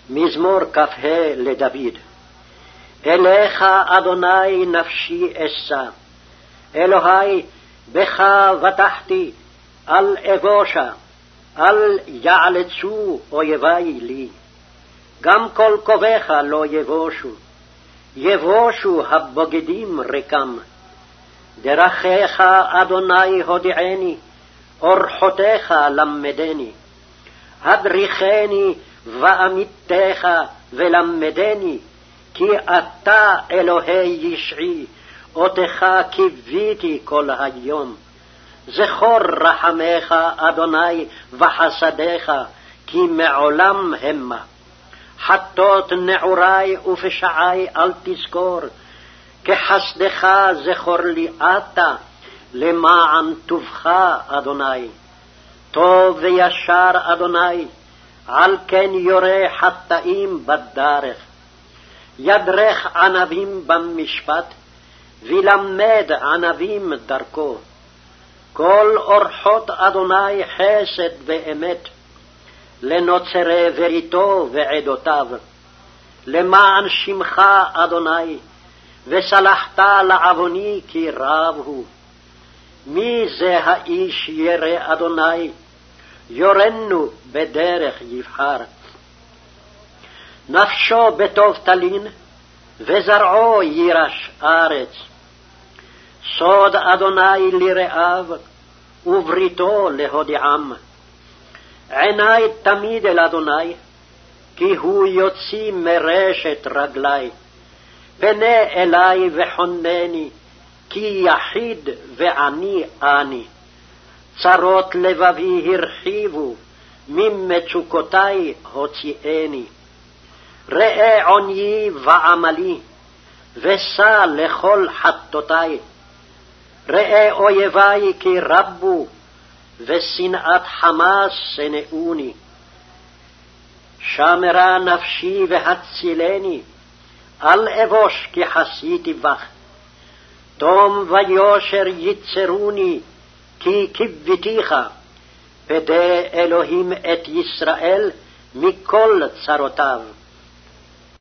מזמור כ"ה לדוד. אליך אדוני נפשי אשא, אלוהי בך בטחתי, אל אבושה, אל יעלצו אויבי לי. גם כל קובך לא יבושו, יבושו הבוגדים ריקם. דרכיך אדוני הודיעני, אורחותיך למדני. הדריכני ואמיתך ולמדני, כי אתה אלוהי ישעי, אותך קיוויתי כל היום. זכור רחמך אדוני וחסדיך, כי מעולם המה. חטות נעורי ופשעי אל תזכור, כחסדך זכור לי אתה, למען טובך אדוני. טוב וישר אדוני, על כן יורה חטאים בדרך. ידרך ענבים במשפט, ולמד ענבים דרכו. כל אורחות אדוני חסד ואמת, לנוצרי בריתו ועדותיו. למען שמך אדוני, וסלחת לעווני כי רב הוא. מי זה האיש ירא אדוני, יורנו בדרך יבחר. נפשו בטוב תלין, וזרעו יירש ארץ. סוד אדוני לרעיו, ובריתו להודיעם. עיני תמיד אל אדוני, כי הוא יוציא מרשת רגלי. פנה אלי וחונני, כי יחיד ועני אני. צרות לבבי הרחיבו, ממצוקותי הוציאני. ראה עוניי ועמלי, ושא לכל חטאותי. ראה אויבי כי רבו, ושנאת חמאס שנאוני. שמרה נפשי והצילני, אל אבוש כי חסיתי בך. תום ויושר יצרוני, כי קיוויתיך. פדה אלוהים את ישראל מכל צרותיו.